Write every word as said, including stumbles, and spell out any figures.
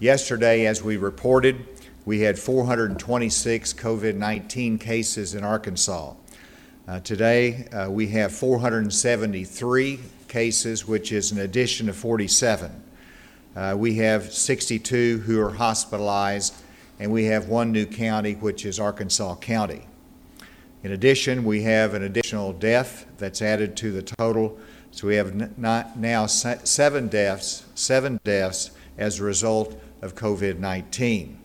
Yesterday, as we reported, we had four hundred twenty-six COVID nineteen cases in Arkansas. Uh, today, uh, we have four hundred seventy-three cases, which is an addition of forty-seven. Uh, we have sixty-two who are hospitalized, and we have one new county, which is Arkansas County. In addition, we have an additional death that's added to the total, so we have n- not now seven deaths, seven deaths as a result of COVID nineteen.